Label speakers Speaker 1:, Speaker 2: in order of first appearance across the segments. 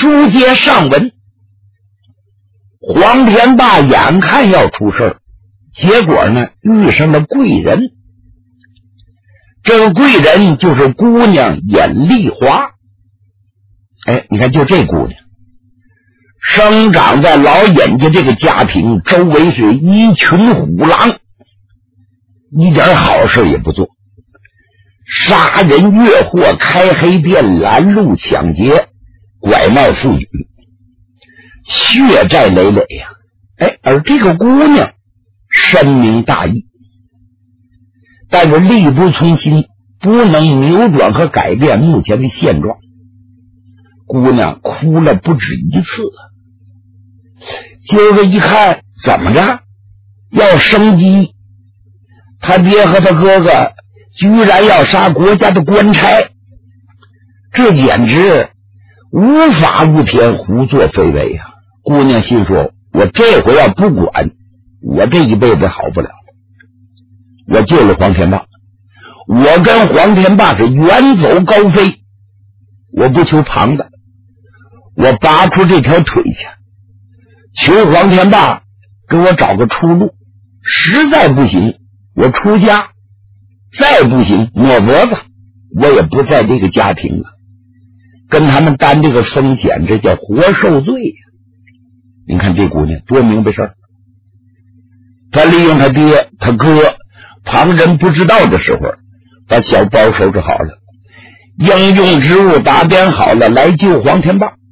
Speaker 1: 书接上文，黄天霸眼看要出事儿，结果呢遇上了贵人。这个贵人就是姑娘尹丽华。你看就这姑娘生长在老尹家这个家庭，周围是一群虎狼，一点好事也不做，杀人越货，开黑店，拦路抢劫，拐卖妇女，血债累累呀。而这个姑娘深明大义，但是力不从心，不能扭转和改变目前的现状。姑娘哭了不止一次，今儿个一看怎么着要升级，他爹和他哥哥居然要杀国家的官差，这简直无法无天，胡作非为啊！姑娘心说，我这回要不管，我这一辈子好不了了。我救了黄天霸，我跟黄天霸是远走高飞，我不求旁的，我拔出这条腿去，求黄天霸给我找个出路，实在不行我出家，再不行抹脖子，我也不在这个家庭了，跟他们担这个风险，这叫活受罪呀。你看这姑娘多明白事儿，她利用她爹她哥旁人不知道的时候，把小包收拾好了，应用之物打点好了，来救黄天霸。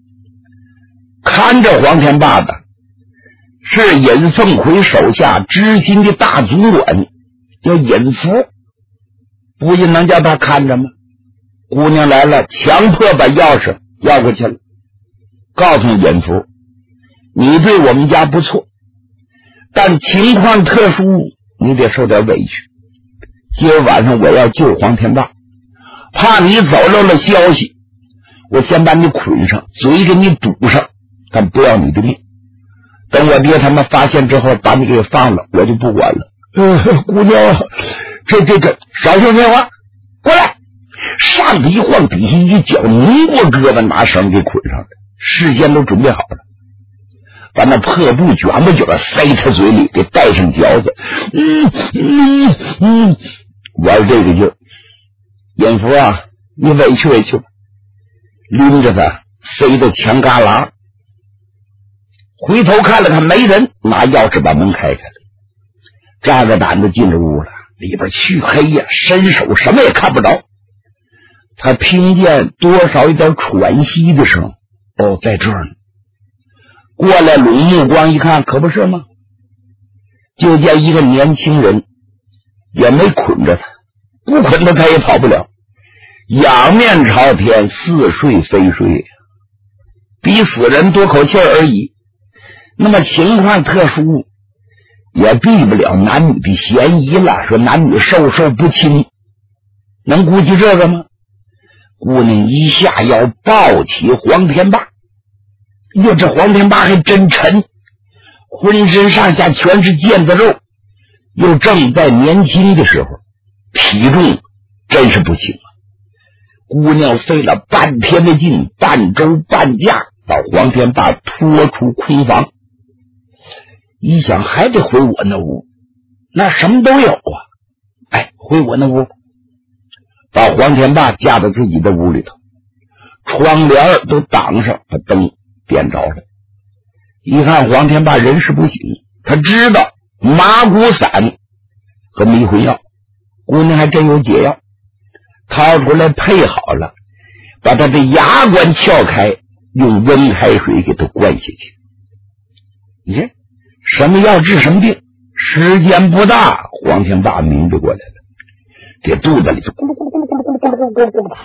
Speaker 1: 看着黄天霸的是尹凤奎手下知心的大总管，叫尹福，不也能叫他看着吗？姑娘来了，强迫把钥匙要过去了，告诉尹福，你对我们家不错，但情况特殊，你得受点委屈。今儿晚上我要救黄天霸，怕你走漏了消息，我先把你捆上，嘴给你堵上，但不要你的命。等我爹他们发现之后，把你给放了，我就不管了。姑娘，这少说废话，过来！上头一晃，底下一脚，拧过胳膊，拿绳给捆上了，事先都准备好了，把那破布卷不卷塞他嘴里，给带上嚼子。玩这个劲儿，尹福啊，你委屈委屈吧，拎着他塞到墙旮旯，回头看了看没人，拿钥匙把门开开了，扎着胆子进了屋了。里边黢黑呀，伸手什么也看不着。他听见多少一点喘息的声，在这儿呢。过来拢目光一看，可不是吗？就见一个年轻人，也没捆着他，不捆着他也跑不了，仰面朝天，似睡非睡，比死人多口气而已。那么情况特殊，也避不了男女的嫌疑了，说男女授受不亲，能估计这个吗？姑娘一下要抱起黄天霸，哟，这黄天霸还真沉，浑身上下全是腱子肉，又正在年轻的时候，体重真是不轻啊。姑娘费了半天的劲，半舟半架把黄天霸拖出空房，一想还得回我那屋，那什么都有啊。回我那屋，把黄天霸架到自己的屋里头，窗帘都挡上，把灯点着了。一看黄天霸人事不省，他知道麻古散和迷魂药，姑娘还真有解药，掏出来配好了，把他的牙关撬开，用温开水给他灌下去。你看什么药治什么病，时间不大，黄天霸明白过来了，这肚子里头咕噜咕噜咕噜咕噜咕噜咕噜咕噜咕噜，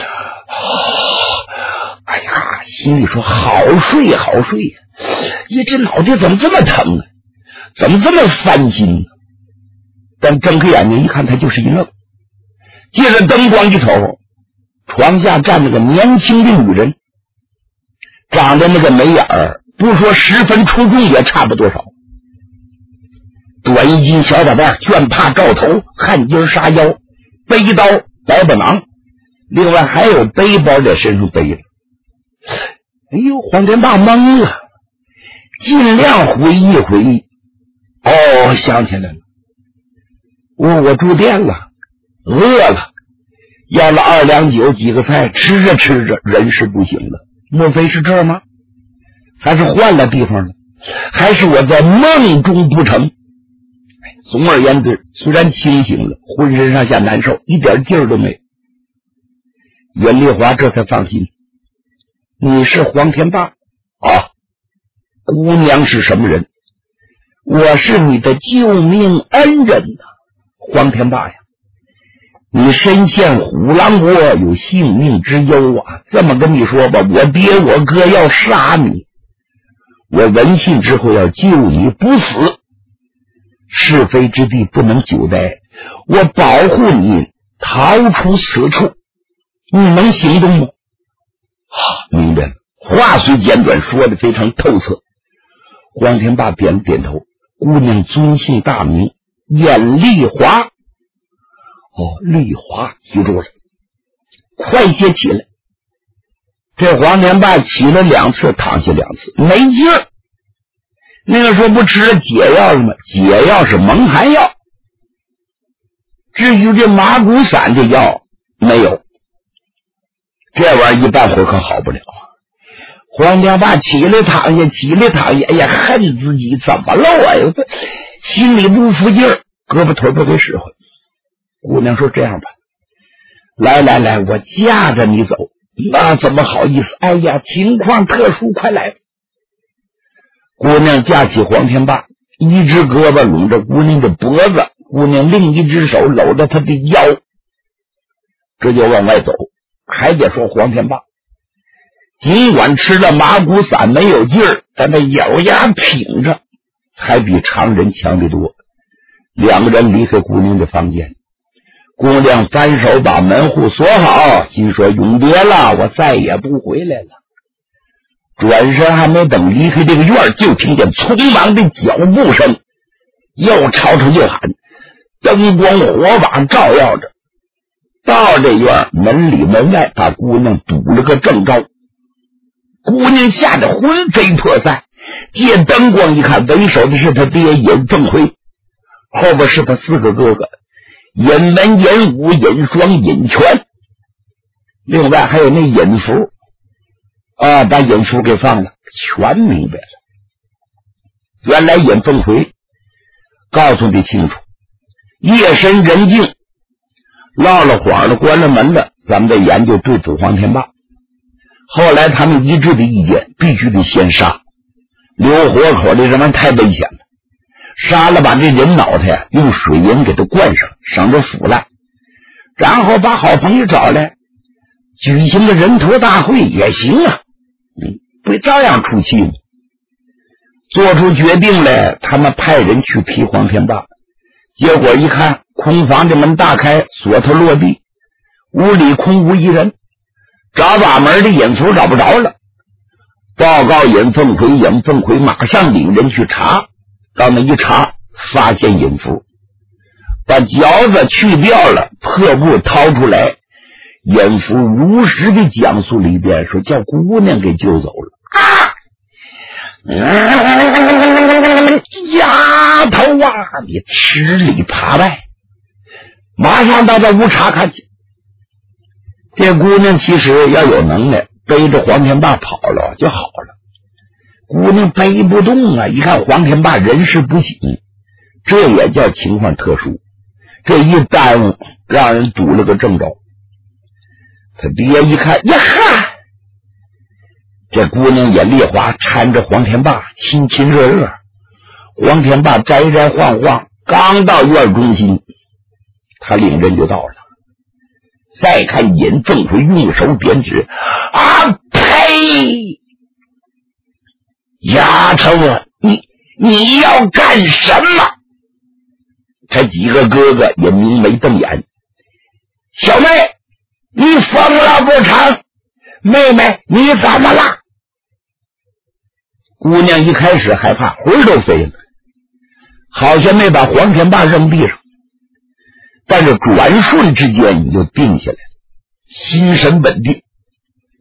Speaker 1: 哎呀，心里说好睡好睡呀，这脑袋怎么这么疼啊，怎么这么烦心呢？但睁开眼睛一看，他就是一愣，借着灯光一瞅，床下站着个年轻的女人，长得那个眉眼儿，不说十分出众也差不多少，短衣襟小打扮，绢帕罩头，汗巾纱腰，背刀白板囊，另外还有背包在身上背着。 哎呦，黄天霸懵了，尽量回忆回忆。哦，想起来了，我住店了，饿了，要了2两酒几个菜，吃着吃着人是不行了。莫非是这吗？还是换了地方了？还是我在梦中不成？总而言之，虽然清醒了，浑身上下难受，一点劲儿都没有。袁丽华这才放心。你是黄天霸啊？姑娘是什么人？我是你的救命恩人呐，黄天霸呀！你身陷虎狼窝，有性命之忧啊！这么跟你说吧，我爹我哥要杀你，我闻信之后要救你不死，是非之地不能久待，我保护你逃出此处，你能行动吗？明白了，话虽简短，说得非常透彻。黄天霸点了点头，姑娘尊姓大名？严丽华。哦，丽华，记住了，快些起来。这黄天霸起了2次，躺下2次，没劲儿。那个时候不吃了解药了吗？解药是蒙汗药，至于这麻古散的药没有，这玩意儿一半会可好不了。黄天霸起来躺下，起来躺下，哎呀，恨自己怎么了？哎呦，这心里不服劲儿，胳膊腿不给使唤。姑娘说：“这样吧，来，我架着你走。”那怎么好意思？哎呀，情况特殊，快来！姑娘架起黄天霸，一只胳膊拢着姑娘的脖子，姑娘另一只手搂着他的腰，这就往外走。还得说黄天霸，尽管吃了麻古散没有劲儿，但他咬牙挺着，还比常人强得多。2个人离开姑娘的房间，姑娘反手把门户锁好，心说永别了，我再也不回来了。转身还没等离开这个院，就听见匆忙的脚步声，又吵吵又喊，灯光火把照耀着。到这院，门里门外把姑娘堵了个正着。姑娘吓得魂飞魄散，借灯光一看，为首的是他爹尹凤辉，后边是他4个哥哥，尹文、尹武、尹双、尹全，另外还有那尹福啊，把尹福给放了，全明白了。原来尹凤辉告诉的清楚，夜深人静，落了谎了，关了门了，咱们得研究对付黄天霸。后来他们一致的意见，必须得先杀，留活口的这玩意太危险了，杀了把这人脑袋呀用水银给他灌上，省着腐烂，然后把好朋友找来，举行个人头大会也行啊，不照样出气吗？做出决定来，他们派人去劈黄天霸，结果一看，空房的门大开，锁头落地，屋里空无一人，找把门的尹福找不着了，报告尹凤奎，尹凤奎马上领人去查，到那一查，发现尹福把嚼子去掉了，破布掏出来，尹福如实的讲述了一遍，说叫姑娘给救走了。丫头啊，你吃里扒外，马上到这屋查看去。这姑娘其实要有能耐，背着黄天霸跑了就好了。姑娘背不动啊，一看黄天霸人事不省，这也叫情况特殊。这一耽误，让人堵了个正着。他爹一看，呀哈！这姑娘也烈华搀着黄天霸，亲亲热热。黄天霸摘摘晃晃，刚到院中心，他领人就到了。再看尹凤奎用手点指，啊呸！丫头啊，你要干什么？他几个哥哥也明眉瞪眼。小妹，你疯了不成？妹妹，你怎么了？姑娘一开始害怕，魂都飞了，好像没把黄天霸扔地上，但是转瞬之间你就定下来了，心神稳定。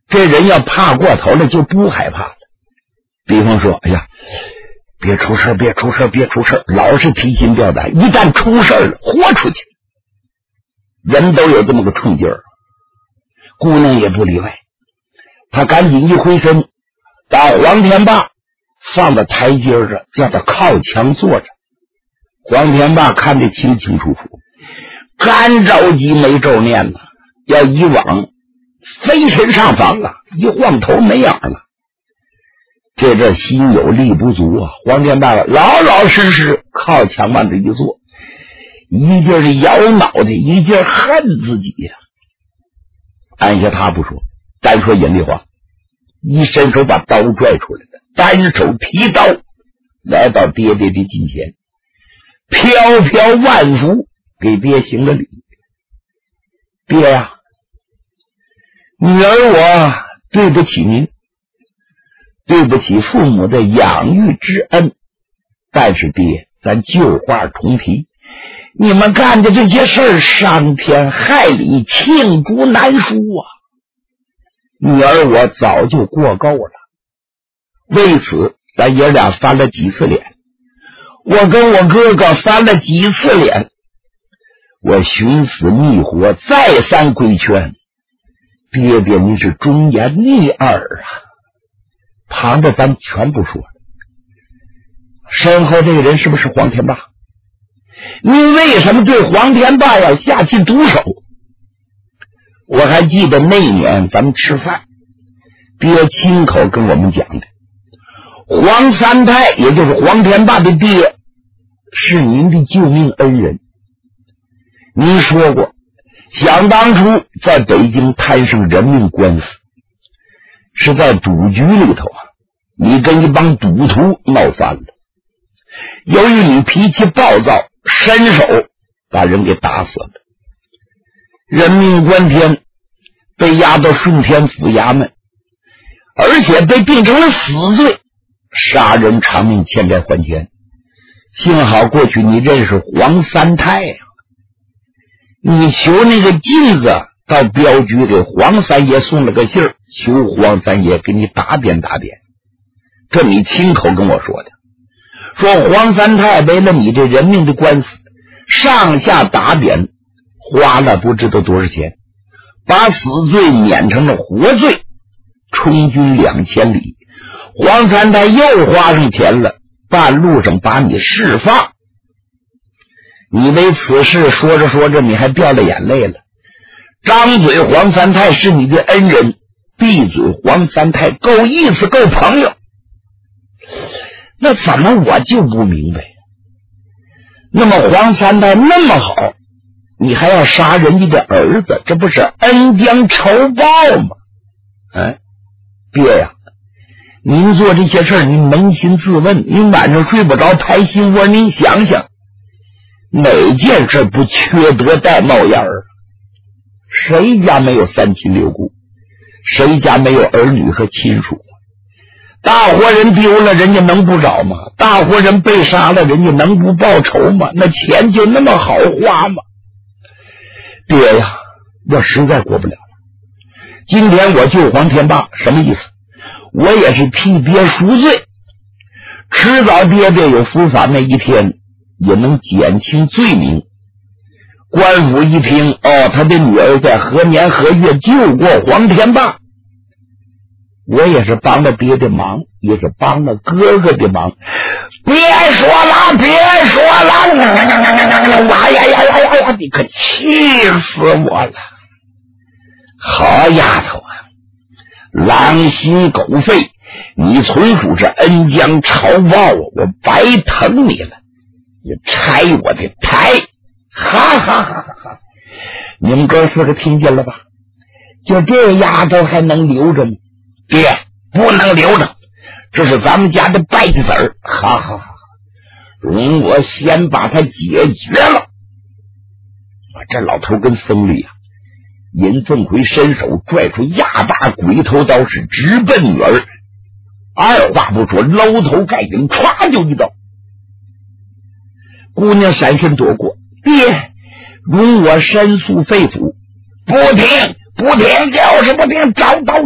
Speaker 1: 这人要怕过头了就不害怕了。比方说，哎呀，别出事，别出事，别出事，老是提心吊胆，一旦出事了，豁出去。人都有这么个冲劲儿，姑娘也不例外。她赶紧一回身，把黄天霸放在台阶上，叫他靠墙坐着。黄天霸看得清清楚楚，干着急没咒念了，要以往飞身上房了，一晃头没影了。这心有力不足啊！黄天霸老老实实靠墙往这一坐，一劲是摇脑袋，一劲恨自己呀。按下他不说，单说尹丽华，一伸手把刀拽出来了，单手提刀来到爹爹的近前，飘飘万福给爹行了礼。爹呀，女儿我对不起您，对不起父母的养育之恩，但是爹，咱旧话重提，你们干的这些事儿伤天害理，罄竹难书啊！女儿我早就过够了，为此咱爷俩翻了几次脸，我跟我哥哥翻了几次脸，我寻死觅活，再三规劝，爹爹您是忠言逆耳啊！旁的咱全不说了，身后这个人是不是黄天霸？您为什么对黄天霸要下起毒手？我还记得那年咱们吃饭，爹亲口跟我们讲的，黄三太也就是黄天霸的爹是您的救命恩人。您说过，想当初在北京摊上人命官司，是在赌局里头啊，你跟一帮赌徒闹翻了，由于你脾气暴躁，伸手把人给打死了，人命关天，被押到顺天府衙门，而且被定成了死罪，杀人偿命，欠债还钱。幸好过去你认识黄三太呀，你求那个镜子到镖局给黄三爷送了个信儿，求黄三爷给你打点打点。这你亲口跟我说的，说黄三太为了你这人命的官司，上下打点花了不知道多少钱，把死罪免成了活罪，充军2000里。黄三太又花上钱了，半路上把你释放。你为此事说着说着，你还掉了眼泪了。张嘴黄三太是你的恩人，闭嘴黄三太够意思够朋友。那怎么我就不明白？那么黄三太那么好，你还要杀人家的儿子，这不是恩将仇报吗？爹呀，您做这些事儿，您扪心自问，您晚上睡不着拍心窝，您想想，哪件事不缺德带冒烟儿？谁家没有三亲六故？谁家没有儿女和亲属？大活人丢了，人家能不找吗？大活人被杀了，人家能不报仇吗？那钱就那么好花吗？爹呀，我实在过不了了。今天我救黄天霸，什么意思？我也是替爹赎罪，迟早爹爹有伏法那一天，也能减轻罪名。官府一听，他的女儿在何年何月救过黄天霸，我也是帮了爹的忙，也是帮了哥哥的忙。别说了，别说了！哇呀！你可气死我了！好丫头啊，狼心狗肺，你纯属是恩将仇报啊！我白疼你了，你拆我的台！哈哈哈哈哈！你们哥四个听见了吧？就这丫头还能留着吗？爹，不能留着，这是咱们家的败子儿！哈哈哈！容我先把他解决了。这老头跟僧侣啊，尹凤奎伸手拽出压大鬼头刀，是直奔女儿。二话不说，搂头盖顶，歘就一刀。姑娘闪身躲过。爹，容我申诉肺腑。不听， 不停就是不停，找刀，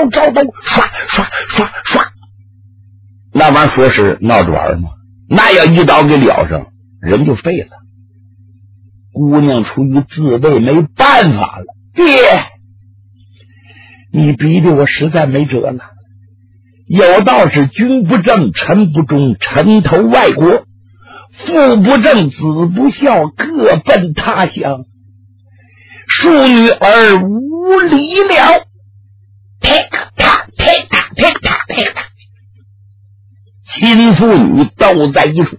Speaker 1: 刷，那玩意说是闹着玩吗？那要一刀给撩上，人就废了。姑娘出于自卫没办法了，爹，你逼得我实在没辙了。有道是君不正臣不忠，臣投外国，父不正子不孝，各奔他乡，庶女儿无理了。亲父女斗在一处，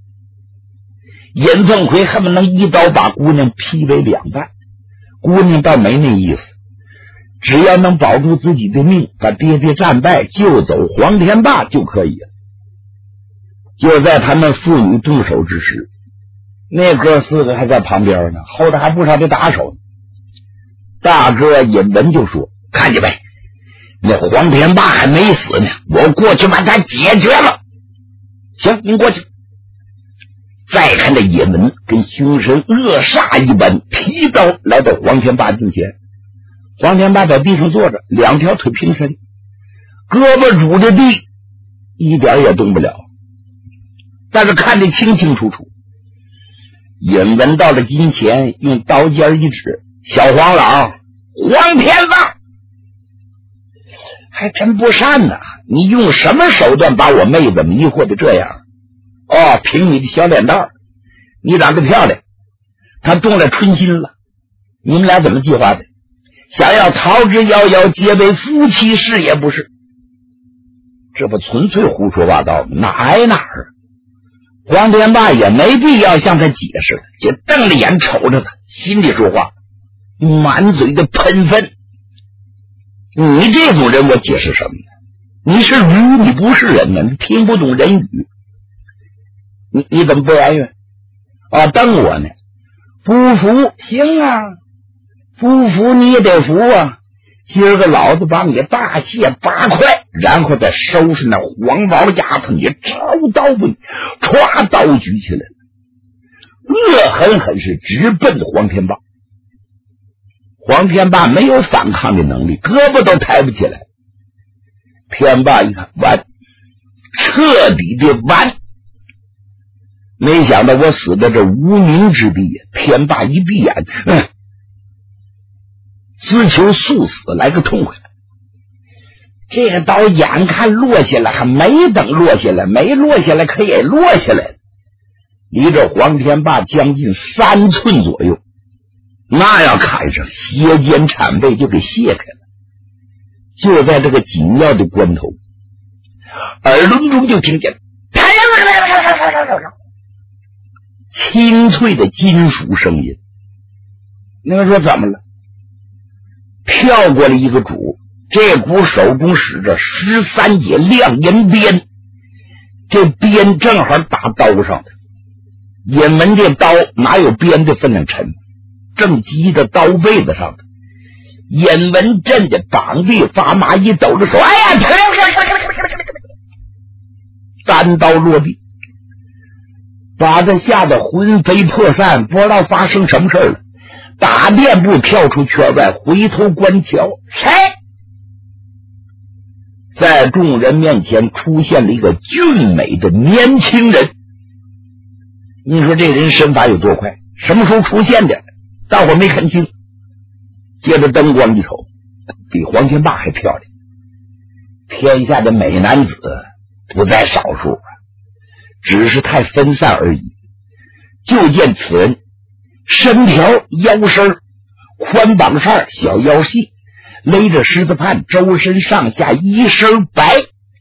Speaker 1: 尹凤奎恨不能一刀把姑娘劈为两半。姑娘倒没那意思，只要能保住自己的命，把爹爹战败救走黄天霸就可以了。就在他们父女动手之时，那哥四个还在旁边呢，后头还不少的打手。大哥尹文就说：“看见没，那黄天霸还没死呢，我过去把他解决了。”行，您过去。再看这尹文跟凶神恶煞一般，提刀来到黄天霸近前。黄天霸在地上坐着，两条腿平伸，胳膊拄着地，一点也动不了，但是看得清清楚楚。尹文到了近前，用刀尖一指：“小黄老，黄天霸，还真不善呐！你用什么手段把我妹子迷惑的这样？哦，凭你的小脸蛋，你长得漂亮，她动了春心了。你们俩怎么计划的？想要逃之夭夭，结为夫妻是也不是？这不纯粹胡说八道吗？哪挨哪儿？”黄天霸也没必要向他解释了，就瞪着眼瞅着他，心里说话，满嘴的喷粪。你这种人我解释什么呢？你是驴，你不是人呢，你听不懂人语，你怎么不哀怨啊？瞪我呢？不服行啊，不服你也得服啊！今儿个老子把你大卸8块，然后再收拾那黄毛丫头，你抄刀不？歘，刀举起来，恶狠狠是直奔黄天霸。黄天霸没有反抗的能力，胳膊都抬不起来。天霸一看完，彻底的完。没想到我死在这无名之地。天霸一闭眼，自求速死，来个痛快。这个刀眼看落下来，还没等落下来，没落下来可也落下来了，离着黄天霸将近3寸左右。那要砍上，斜肩铲背就给卸开了。就在这个紧要的关头，耳轮中就听见清脆的金属声音。那个说怎么了？跳过了一个主，这股手中使着13节亮银鞭，这鞭正好打刀上的。尹门这刀哪有鞭的分量沉，正击在刀背子上的。尹文震的膀臂发麻，一抖着手，哎呀，单刀落地，把他吓得魂飞魄散，不知道发生什么事了。打垫步跳出圈外，回头观瞧，谁？在众人面前出现了一个俊美的年轻人。你说这人身法有多快？什么时候出现的？大伙没看清。借着灯光一瞅，比黄天霸还漂亮。天下的美男子不在少数，只是太分散而已。就见此人身条腰身宽膀扇，小腰细，勒着狮子畔，周身上下一身白，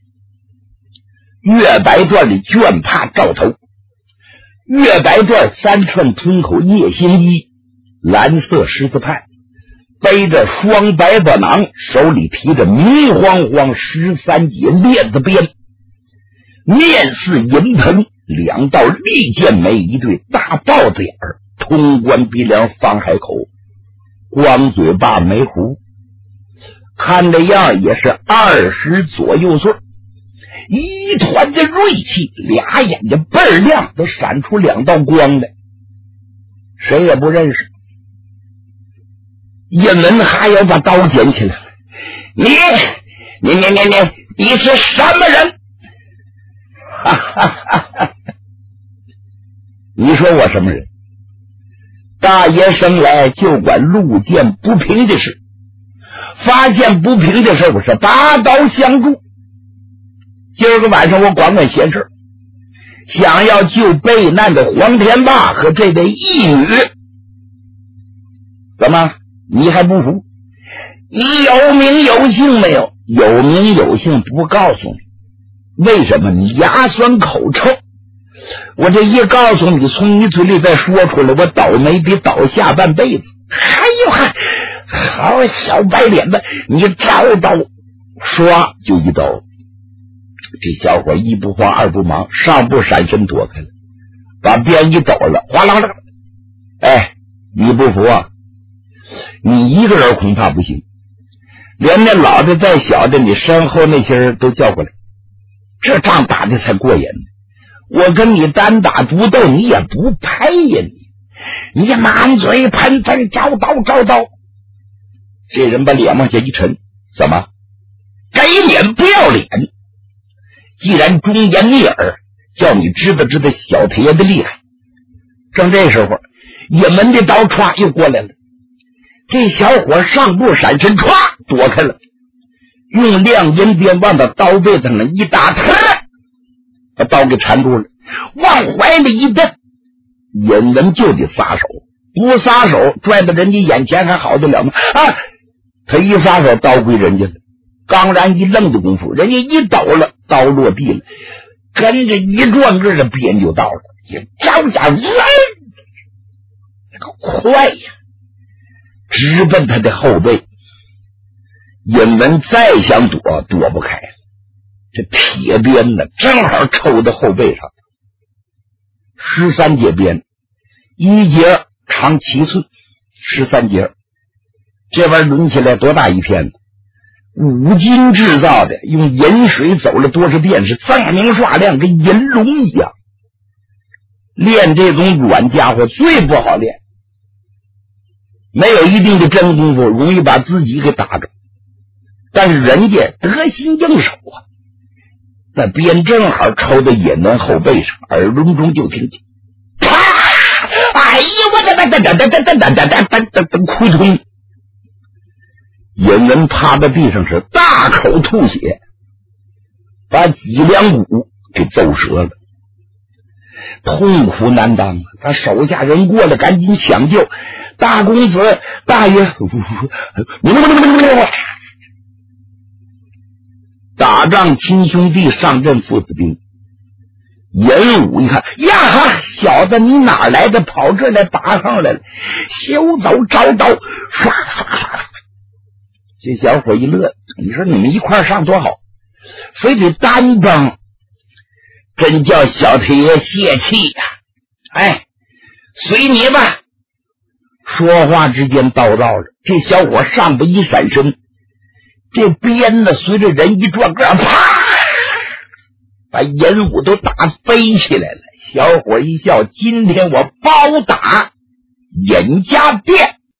Speaker 1: 月白缎的绢帕罩头，月白缎3寸吞口叶星衣，蓝色狮子畔，背着双白子囊，手里提着明晃晃13节链子鞭，面似银盆，2道利剑眉，一对大豹子眼儿，通关鼻梁放海口，光嘴巴没胡，看这样也是20左右岁，一团的锐气，俩眼睛倍儿亮，都闪出2道光来，谁也不认识。 叶文还要把刀捡起来了。你是什么人？哈哈哈哈！你说我什么人？大爷生来就管路见不平的事，发现不平的事，我是拔刀相助。今儿个晚上我管闲事，想要救被难的黄天霸和这位义女。怎么你还不服？你有名有姓没有？有名有姓不告诉你，为什么？你牙酸口臭，我这一告诉你，从你嘴里再说出来，我倒霉得倒下半辈子。哎呦嗨，好小白脸子，你找刀说就一刀。这小伙一不慌二不忙，上步闪身躲开了，把鞭一抖了，哗啦啦。哎，你不服啊？你一个人恐怕不行，连那老的再小的，你身后那些人都叫过来，这仗打的才过瘾呢。我跟你单打独斗，你也不配呀！你满嘴喷粪，招刀。这人把脸往下一沉，怎么？给脸不要脸！既然忠言逆耳，叫你知道小铁爷的厉害。正这时候，也门的刀歘又过来了。这小伙上步闪身，歘躲开了，用亮银鞭往他刀背上一打，把刀给缠住了，往怀里一蹬。尹文就得撒手，不撒手拽到人家眼前还好得了吗？啊！他一撒手，刀归人家了。刚然一愣的功夫，人家一抖了，刀落地了，跟着一转个的鞭就到了，也招下那个快呀，直奔他的后背。尹文再想躲不开了，这铁鞭呢正好抽到后背上。13节鞭，一节长7寸，13节，这玩意儿抡起来多大一片呢？5金制造的，用银水走了多少遍，是锃明刷亮，跟银龙一样。练这种软家伙最不好练，没有一定的真功夫，容易把自己给打着。但是人家得心应手啊，那鞭正好抽到尹文后背上，耳聋中就听见啪！哎呀，我亏吞！尹文趴在地上是大口吐血，把脊梁骨给揍折了，痛苦难当。他手下人过来赶紧抢救，大公子大爷，打仗亲兄弟上阵父子兵。严武一看呀哈，小子你哪来的，跑这来打上来了，休走招刀，唰。这小伙一乐，你说你们一块上多好，非得单帮，真叫小铁爷泄气呀！哎，随你吧。说话之间叨叨着，这小伙上步一闪身，这鞭呢随着人一转个，啪，把严武都打飞起来了。小伙一笑，今天我包打尹家店。